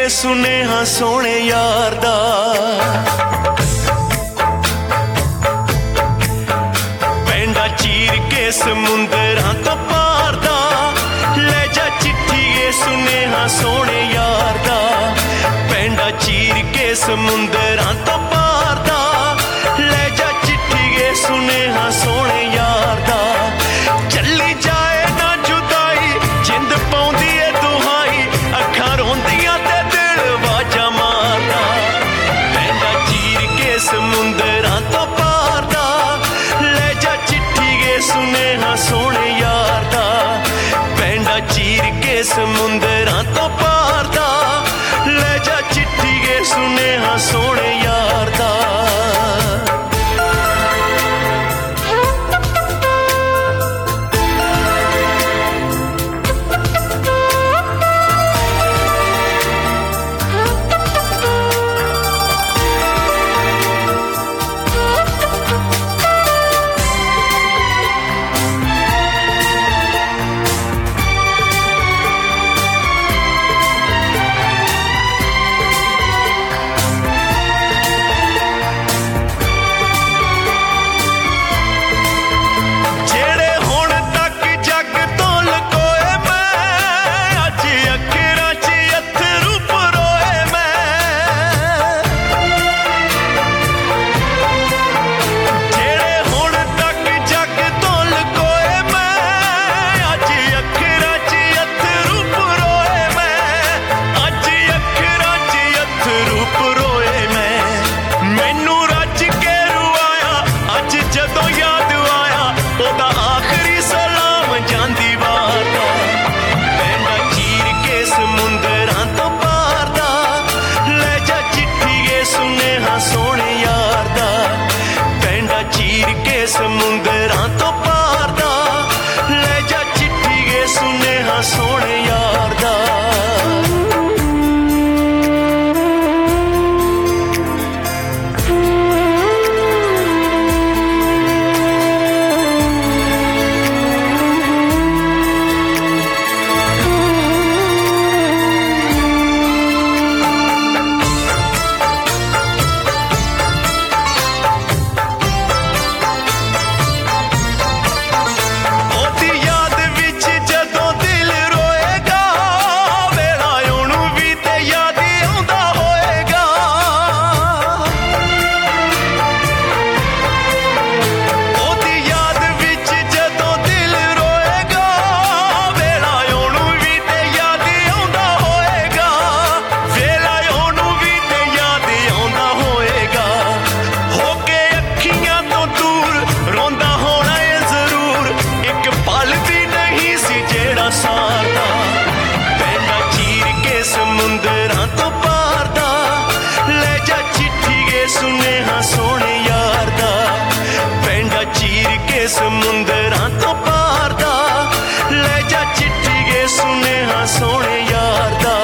के सुनेहा सोने यार दा। पैंडा चीर के समुंदरां तो पार दा, ले जा चिट्ठी ये सुनेहा सोने यार दा। पैंडा चीर के समुंदरां तो पार दा, ले जा चिट्ठी ये सुनेहा सोने यार दा। चली जाए ना जुदाई जिंद पाउंदी है दुहाई, अखां रोंदियां ते दिल वाजा मारदा। पैंडा चीर के समुंदरां तो पार दा, ले जा चिट्ठी ये सुनेहा सोने यार दा। पैंडा चीर के समुंदरां तो पार दा, ले जा चिट्ठी ये सुनेहा सोने यार दा। समुंदरां तो पार दा, ले जा चिट्ठी ये सुनेहा सोने यार दा। पैंडा चीर के समुंदरां तो पार दा, ले जा चिट्ठी ये सुनेहा सोने यार दा। पैंडा चीर के समुंदरां तो पार दा, ले जा चिट्ठी ये सुनेहा सोने यार दा।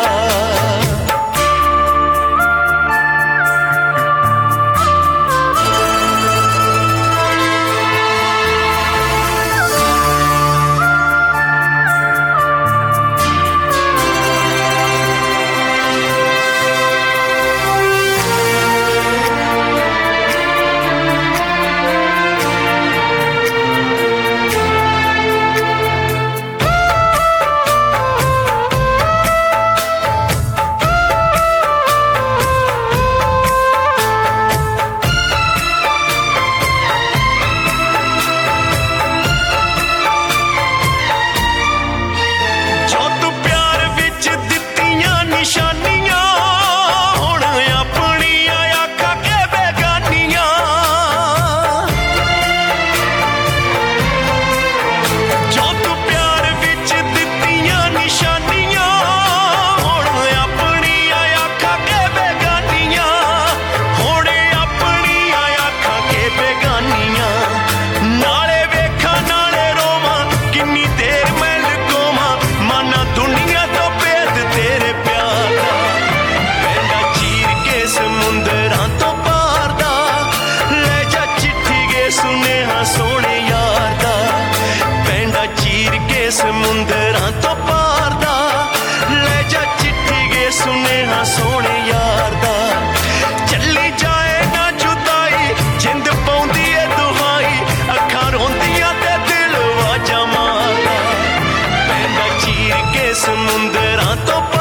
ਸਮੁੰਦਰਾਂ ਤੋਂ